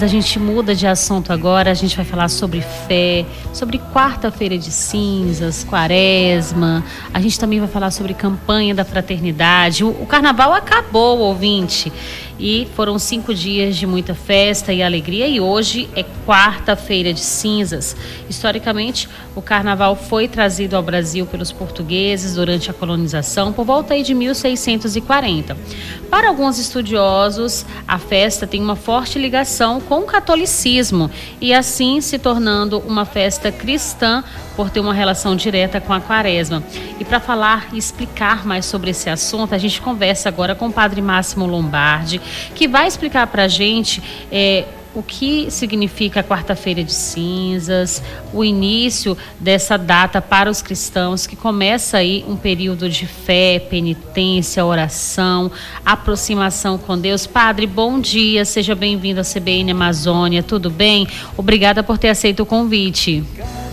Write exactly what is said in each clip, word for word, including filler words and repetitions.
A gente muda de assunto agora, a gente vai falar sobre fé, sobre quarta-feira de cinzas, quaresma, a gente também vai falar sobre campanha da fraternidade. O, o carnaval acabou, ouvinte, e foram cinco dias de muita festa e alegria, e hoje é quarta-feira de cinzas. Historicamente, o carnaval foi trazido ao Brasil pelos portugueses durante a colonização por volta aí de mil seiscentos e quarenta. Para alguns estudiosos, a festa tem uma forte ligação com o catolicismo e assim se tornando uma festa cristã por ter uma relação direta com a quaresma. E para falar e explicar mais sobre esse assunto, a gente conversa agora com o Padre Máximo Lombardi, que vai explicar para a gente é, o que significa a quarta-feira de cinzas, o início dessa data para os cristãos, que começa aí um período de fé, penitência, oração, aproximação com Deus. Padre, bom dia, seja bem-vindo à C B N Amazônia, tudo bem? Obrigada por ter aceito o convite.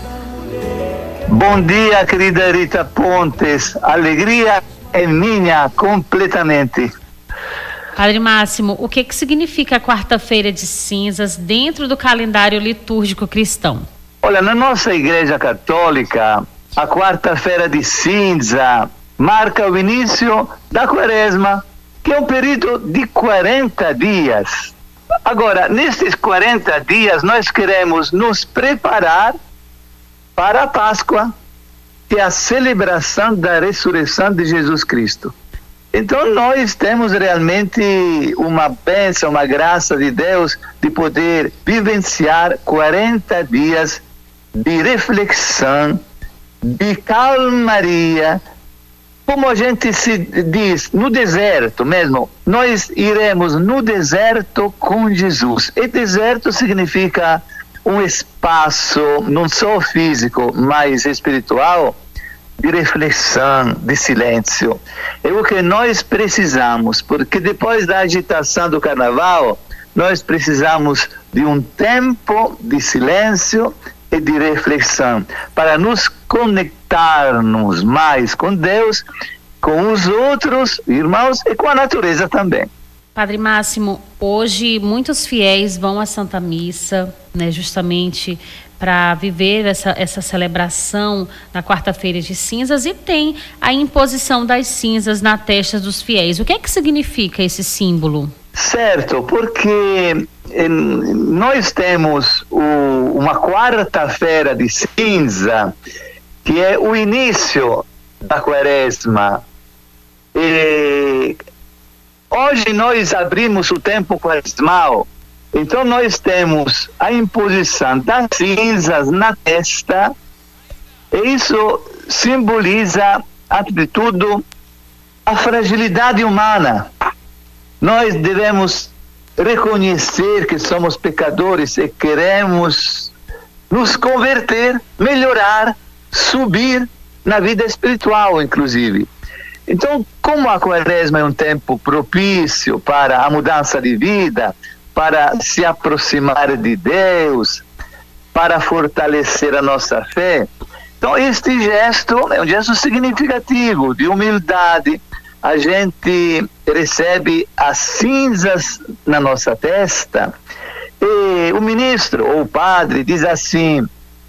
Bom dia, querida Rita Pontes, a alegria é minha completamente. Padre Máximo, o que, que significa a quarta-feira de cinzas dentro do calendário litúrgico cristão? Olha, na nossa Igreja Católica, a quarta-feira de cinza marca o início da quaresma, que é um período de quarenta dias. Agora, nesses quarenta dias, nós queremos nos preparar para a Páscoa, que é a celebração da ressurreição de Jesus Cristo. Então nós temos realmente uma bênção, uma graça de Deus de poder vivenciar quarenta dias de reflexão, de calmaria, como a gente se diz, no deserto mesmo. Nós iremos no deserto com Jesus. E deserto significa um espaço não só físico, mas espiritual, de reflexão, de silêncio. É o que nós precisamos, porque depois da agitação do carnaval, nós precisamos de um tempo de silêncio e de reflexão, para nos conectarmos mais com Deus, com os outros irmãos e com a natureza também. Padre Máximo, hoje muitos fiéis vão à Santa Missa, né, justamente para viver essa, essa celebração na quarta-feira de cinzas, e tem a imposição das cinzas na testa dos fiéis. O que é que significa esse símbolo? Certo, porque eh, nós temos o, uma quarta-feira de cinza, que é o início da quaresma. E hoje nós abrimos o tempo quaresmal. Então nós temos a imposição das cinzas na testa, e isso simboliza, antes de tudo, a fragilidade humana. Nós devemos reconhecer que somos pecadores e queremos nos converter, melhorar, subir na vida espiritual, inclusive. Então, como a quaresma é um tempo propício para a mudança de vida, para se aproximar de Deus, para fortalecer a nossa fé. Então, este gesto é um gesto significativo, de humildade. A gente recebe as cinzas na nossa testa, e o ministro ou o padre diz assim: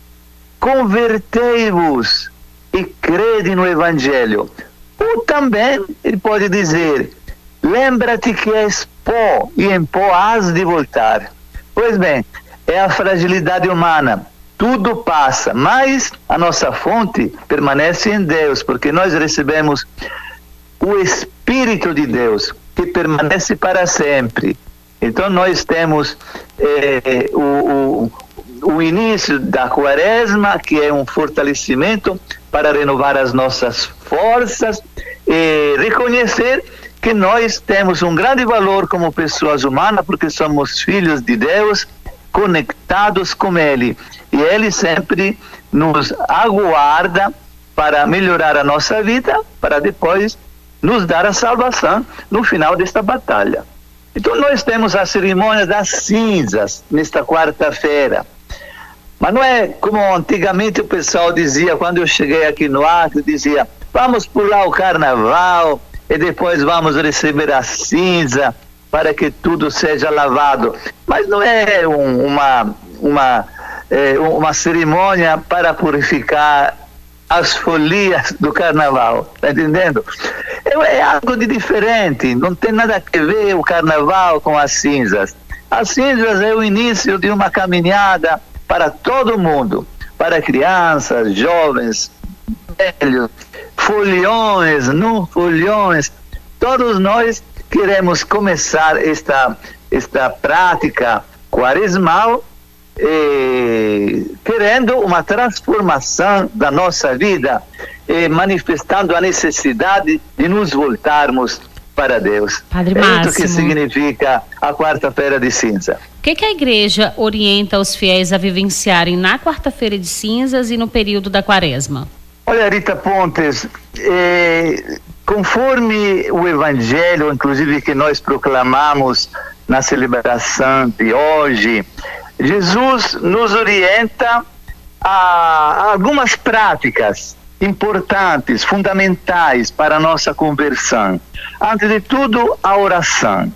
convertei-vos e crede no Evangelho. Ou também ele pode dizer: lembra-te que és pó, e em pó hás de voltar. Pois bem, é a fragilidade humana. Tudo passa, mas a nossa fonte permanece em Deus, porque nós recebemos o Espírito de Deus, que permanece para sempre. Então nós temos eh, o, o, o início da quaresma, que é um fortalecimento para renovar as nossas forças e reconhecer que nós temos um grande valor como pessoas humanas, porque somos filhos de Deus, conectados com Ele. E Ele sempre nos aguarda para melhorar a nossa vida, para depois nos dar a salvação no final desta batalha. Então nós temos a cerimônia das cinzas nesta quarta-feira. Mas não é como antigamente o pessoal dizia, quando eu cheguei aqui no Acre, dizia: vamos pular o carnaval e depois vamos receber a cinza. para que tudo seja lavado. Mas não é um, uma, uma, é, uma cerimônia para purificar as folias do carnaval, está entendendo? É, é algo de diferente, não tem nada a ver o carnaval com as cinzas. As cinzas é o início de uma caminhada para todo mundo, para crianças, jovens, velhos, foliões, não foliões. Todos nós queremos começar esta, esta prática quaresmal eh, querendo uma transformação da nossa vida, eh, manifestando a necessidade de nos voltarmos para Deus. Padre é Máximo, isso que significa a quarta-feira de cinza. O que, que a igreja orienta os fiéis a vivenciarem na quarta-feira de cinzas e no período da quaresma? Olha, Rita Pontes, eh, conforme o Evangelho, inclusive que nós proclamamos na celebração de hoje, Jesus nos orienta a, a algumas práticas importantes, fundamentais para a nossa conversão. Antes de tudo, a oração.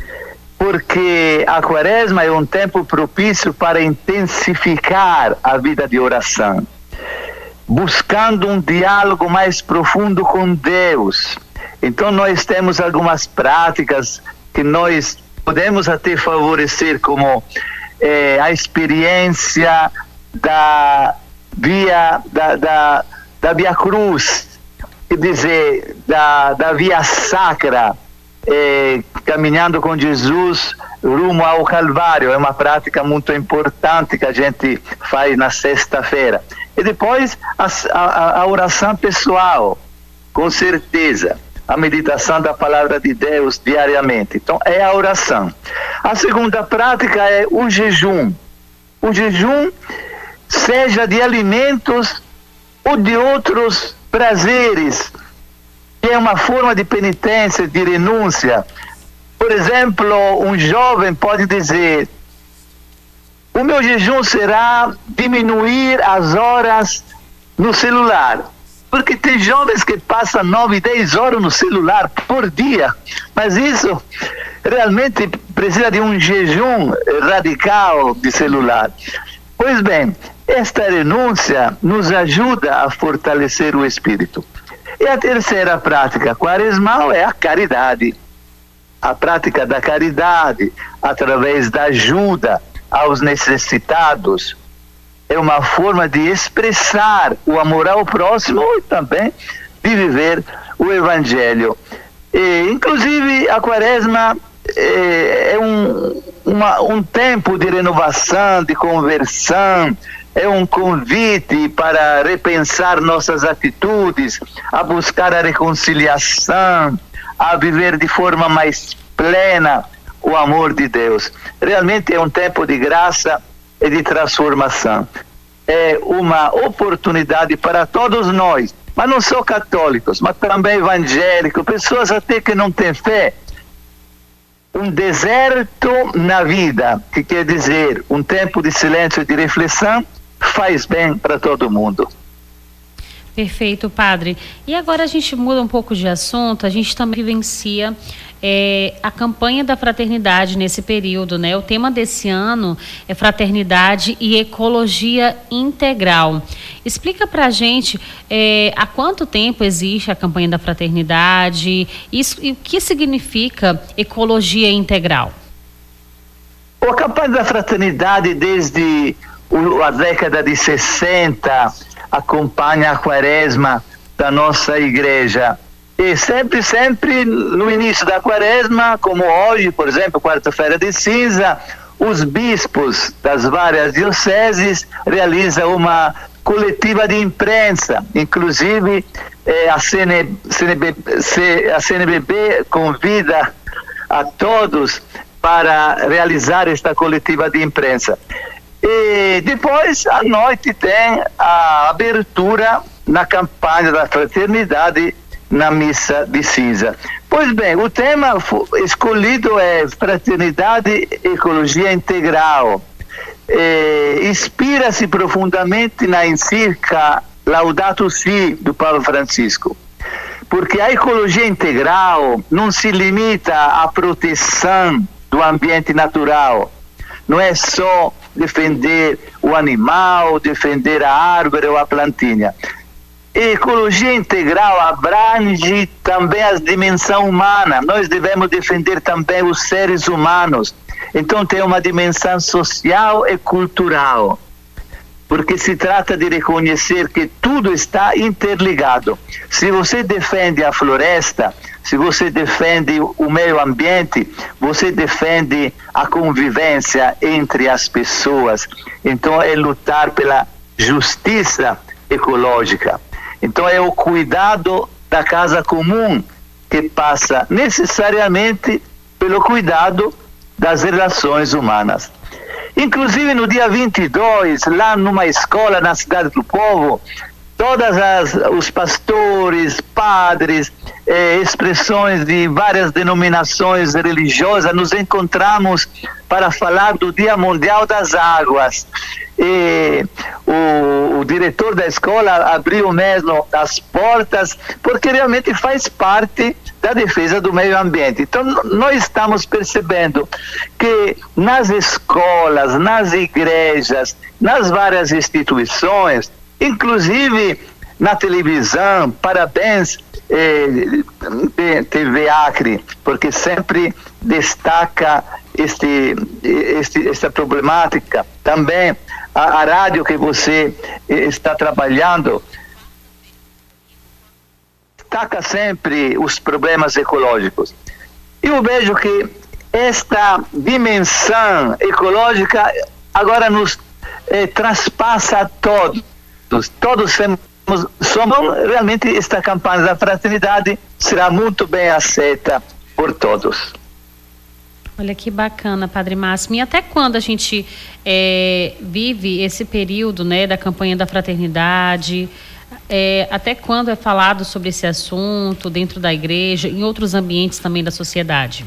Porque a quaresma é um tempo propício para intensificar a vida de oração, buscando um diálogo mais profundo com Deus. Então nós temos algumas práticas que nós podemos até favorecer, como eh, a experiência da via da, da, da Via Cruz, quer dizer, da, da Via Sacra, eh, caminhando com Jesus rumo ao Calvário. É uma prática muito importante que a gente faz na sexta-feira. E depois a, a, a oração pessoal, com certeza, a meditação da palavra de Deus diariamente. Então é a oração. A segunda prática é o jejum. O jejum, seja de alimentos ou de outros prazeres, que é uma forma de penitência, de renúncia. Por exemplo, um jovem pode dizer: o meu jejum será diminuir as horas no celular. Porque tem jovens que passam nove, dez horas no celular por dia. Mas isso realmente precisa de um jejum radical de celular. Pois bem, esta renúncia nos ajuda a fortalecer o espírito. E a terceira prática quaresmal é a caridade. A prática da caridade, através da ajuda aos necessitados, é uma forma de expressar o amor ao próximo e também de viver o Evangelho. E, inclusive, a quaresma é, é um, uma, um tempo de renovação, de conversão, é um convite para repensar nossas atitudes, a buscar a reconciliação, a viver de forma mais plena o amor de Deus. Realmente é um tempo de graça e de transformação. É uma oportunidade para todos nós, mas não só católicos, mas também evangélicos, pessoas até que não têm fé. Um deserto na vida, que quer dizer um tempo de silêncio e de reflexão, faz bem para todo mundo. Perfeito, padre. E agora a gente muda um pouco de assunto, a gente também vivencia é, a campanha da fraternidade nesse período, né? O tema desse ano é fraternidade e ecologia integral. Explica pra gente é, há quanto tempo existe a campanha da fraternidade isso, e o que significa ecologia integral? A campanha da fraternidade desde a década de sessenta acompanha a quaresma da nossa igreja. E sempre, sempre no início da quaresma, como hoje, por exemplo, quarta-feira de cinza, os bispos das várias dioceses realizam uma coletiva de imprensa. Inclusive, eh, a, C N, C N B, C, a C N B B convida a todos para realizar esta coletiva de imprensa. E depois, à noite, tem a abertura na campanha da fraternidade na missa de cinza. Pois bem, o tema escolhido é Fraternidade e Ecologia Integral. E inspira-se profundamente na encíclica Laudato Si, do Papa Francisco. porque a ecologia integral não se limita à proteção do ambiente natural. Não é só defender o animal, defender a árvore ou a plantinha. A ecologia integral abrange também a dimensão humana. Nós devemos defender também os seres humanos. Então tem uma dimensão social e cultural, porque se trata de reconhecer que tudo está interligado. Se você defende a floresta, se você defende o meio ambiente, você defende a convivência entre as pessoas. Então é lutar pela justiça ecológica. Então é o cuidado da casa comum que passa necessariamente pelo cuidado das relações humanas. Inclusive no dia vinte e dois, lá numa escola na Cidade do Povo, todas as, os pastores, padres, eh, expressões de várias denominações religiosas, nos encontramos para falar do Dia Mundial das Águas. E o, o diretor da escola abriu mesmo as portas, porque realmente faz parte da defesa do meio ambiente. Então nós estamos percebendo que nas escolas, nas igrejas, nas várias instituições, inclusive na televisão, parabéns eh, T V Acre, porque sempre destaca este, este, esta problemática. Também a, a rádio que você eh, está trabalhando destaca sempre os problemas ecológicos. Eu vejo que esta dimensão ecológica agora nos eh, transpassa a todos. Todos somos, somos realmente esta campanha da fraternidade será muito bem aceita por todos. Olha que bacana, Padre Máximo. E até quando a gente é, vive esse período, né, da campanha da fraternidade? É, até quando é falado sobre esse assunto dentro da igreja, em outros ambientes também da sociedade?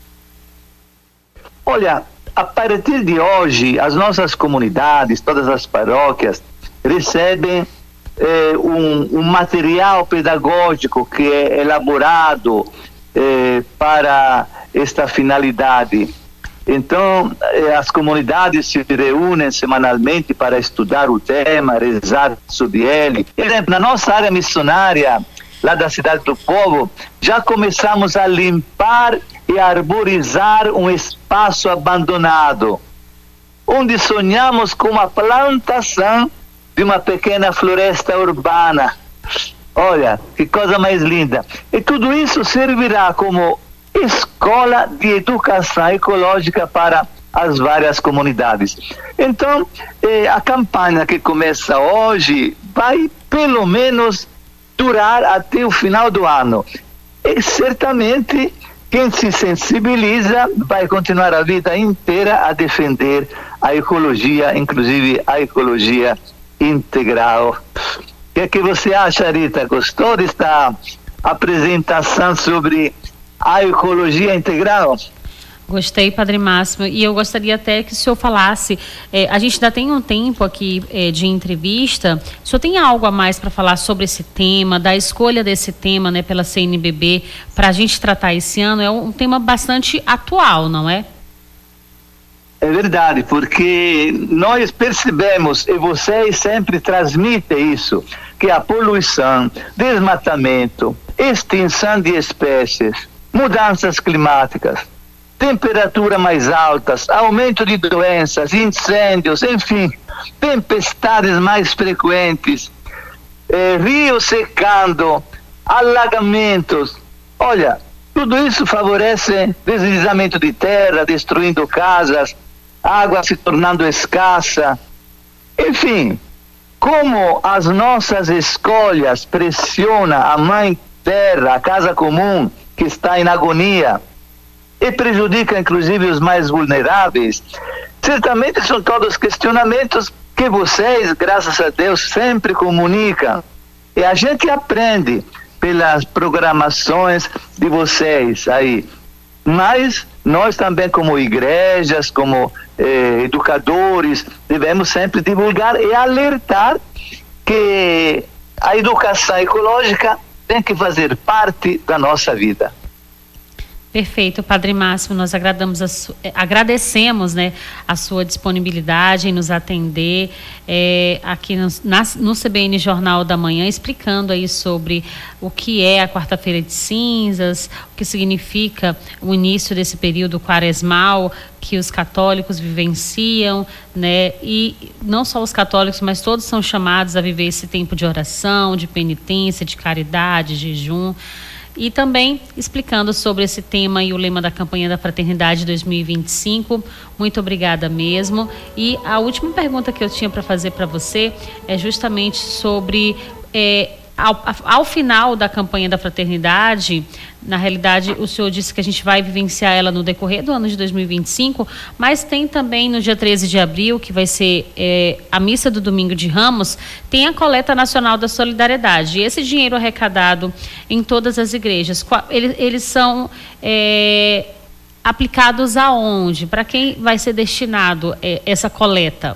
Olha, a partir de hoje, as nossas comunidades, todas as paróquias, recebem eh, um, um material pedagógico que é elaborado eh, para esta finalidade. Então, eh, as comunidades se reúnem semanalmente para estudar o tema, rezar sobre ele. Por exemplo, na nossa área missionária, lá da Cidade do Povo, já começamos a limpar e arborizar um espaço abandonado, onde sonhamos com a plantação de uma pequena floresta urbana. Olha, que coisa mais linda. E tudo isso servirá como escola de educação ecológica para as várias comunidades. Então, eh, a campanha que começa hoje vai pelo menos durar até o final do ano. E certamente quem se sensibiliza vai continuar a vida inteira a defender a ecologia, inclusive a ecologia integral. O que é que você acha, Rita? Gostou desta apresentação sobre a ecologia integral? Gostei, Padre Máximo, e eu gostaria até que o senhor falasse, eh, a gente ainda tem um tempo aqui eh, de entrevista, o senhor tem algo a mais para falar sobre esse tema, da escolha desse tema, né, pela C N B B, para a gente tratar esse ano? É um tema bastante atual, não é? É verdade, porque nós percebemos, e vocês sempre transmitem isso, que a poluição, desmatamento, extinção de espécies, mudanças climáticas, temperaturas mais altas, aumento de doenças, incêndios, enfim, tempestades mais frequentes, eh, rios secando, alagamentos. Olha, tudo isso favorece deslizamento de terra, destruindo casas, água se tornando escassa. Enfim, como as nossas escolhas pressionam a mãe terra, a casa comum, que está em agonia, e prejudica inclusive os mais vulneráveis. Certamente são todos questionamentos que vocês, graças a Deus, sempre comunicam. E a gente aprende pelas programações de vocês aí. Mas nós também, como igrejas, como eh, educadores, devemos sempre divulgar e alertar que a educação ecológica tem que fazer parte da nossa vida. Perfeito, Padre Máximo, nós agradamos a su... agradecemos, né, a sua disponibilidade em nos atender é, aqui no, na, no C B N Jornal da Manhã, explicando aí sobre o que é a quarta-feira de cinzas, o que significa o início desse período quaresmal que os católicos vivenciam, né, e não só os católicos, mas todos são chamados a viver esse tempo de oração, de penitência, de caridade, jejum. E também explicando sobre esse tema e o lema da campanha da Fraternidade dois mil e vinte e cinco. Muito obrigada mesmo. E a última pergunta que eu tinha para fazer para você é justamente sobre... É, Ao, ao final da campanha da Fraternidade, na realidade, o senhor disse que a gente vai vivenciar ela no decorrer do ano de dois mil e vinte e cinco, mas tem também no dia treze de abril, que vai ser é, a missa do Domingo de Ramos, tem a Coleta Nacional da Solidariedade. E esse dinheiro arrecadado em todas as igrejas, eles, eles são é, aplicados aonde? Para quem vai ser destinado é, essa coleta?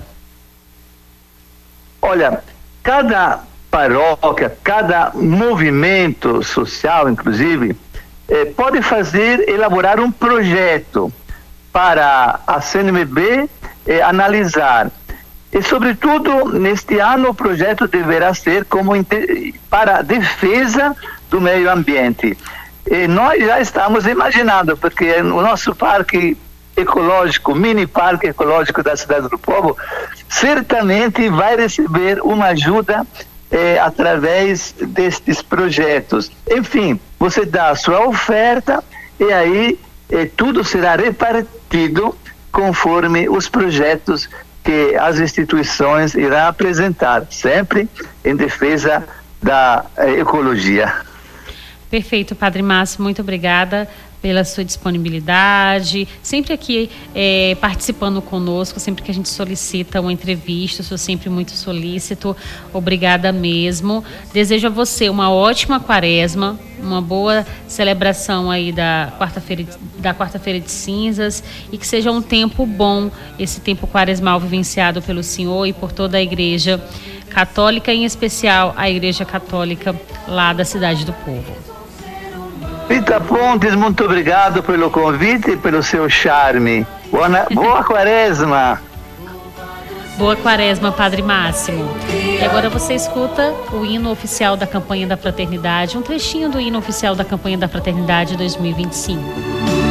Olha, cada paróquia, cada movimento social, inclusive, eh, pode fazer, elaborar um projeto para a C N B B eh, analisar. E, sobretudo, neste ano, o projeto deverá ser como para a defesa do meio ambiente. E nós já estamos imaginando, porque o nosso parque ecológico, mini parque ecológico da Cidade do Povo, certamente vai receber uma ajuda É, através destes projetos. Enfim, você dá a sua oferta e aí é, tudo será repartido conforme os projetos que as instituições irão apresentar, sempre em defesa da é, ecologia. Perfeito, Padre Márcio, muito obrigada pela sua disponibilidade, sempre aqui é, participando conosco, sempre que a gente solicita uma entrevista, eu sou sempre muito solícito, obrigada mesmo. Desejo a você uma ótima quaresma, uma boa celebração aí da quarta-feira da quarta-feira de cinzas e que seja um tempo bom, esse tempo quaresmal vivenciado pelo Senhor e por toda a Igreja Católica, em especial a Igreja Católica lá da Cidade do Povo. Rita Pontes, muito obrigado pelo convite e pelo seu charme. Boa, boa quaresma. Boa quaresma, Padre Máximo. E agora você escuta o hino oficial da campanha da Fraternidade, um trechinho do hino oficial da campanha da Fraternidade dois mil e vinte e cinco.